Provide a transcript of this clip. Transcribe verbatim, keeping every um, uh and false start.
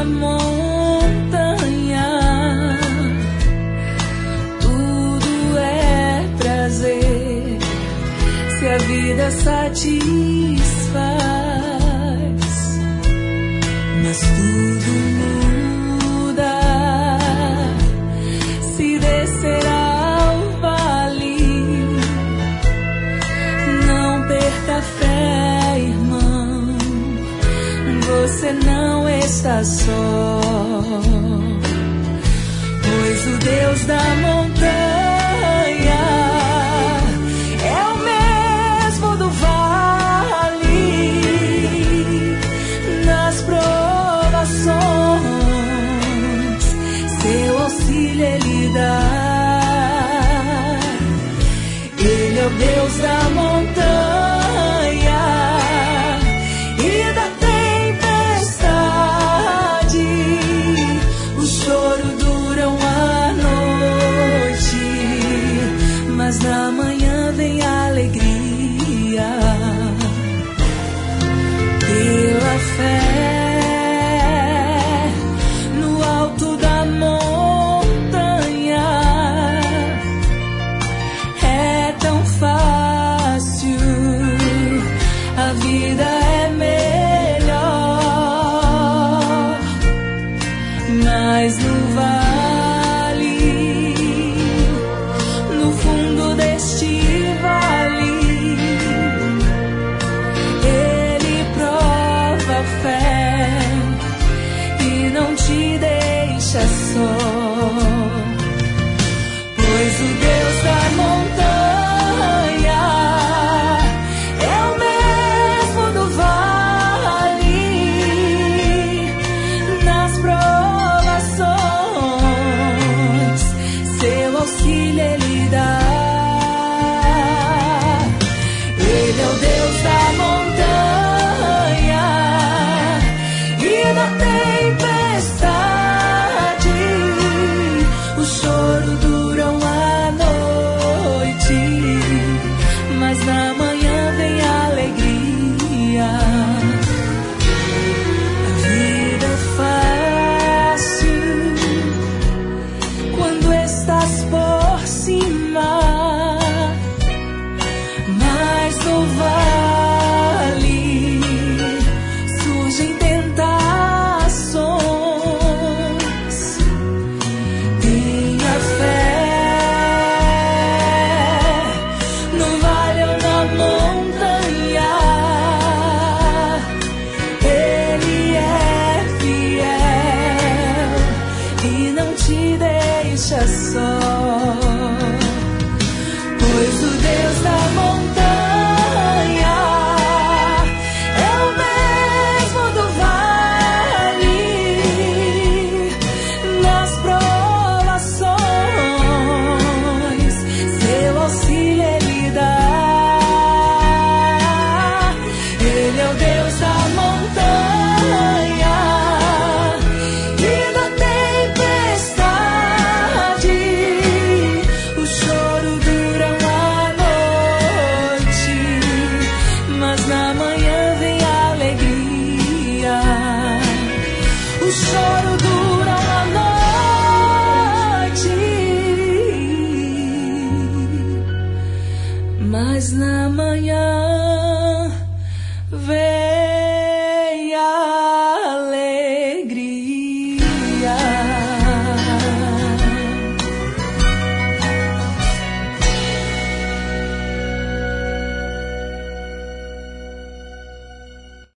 montanha, tudo é prazer se a vida satisfaz, mas tudo muda se descer ao vale. Não perca a fé, irmão, você não está só, pois o Deus da montanha é o mesmo do vale. Nas provações seu auxílio Ele dá. Ele é o Deus da montanha e da tempestade. O choro dura uma noite, mas na manhã vem a alegria. Pela fé no alto da montanha é tão fácil, a vida é melhor, mas no vale, no fundo deste vale, Ele prova a fé e não te deixa só, pois o Deus da montanha é o mesmo do vale. Nas provações seu auxílio Ele dá. Ele é o Deus da montanha e da tempestade. O choro dura uma noite, mas na manhã vem a alegria. A vida é fácil quando estás por cima, mas no vale surgem tentações. Tenha fé no vale ou na montanha, Ele é fiel e não te deixa só, pois o Deus da montanha é o mesmo do vale. Nas provações seu auxílio Ele dá. Ele é o Deus da montanha e da tempestade. O choro dura uma noite, mas na manhã vem a alegria. O choro dura uma noite, mas na manhã vem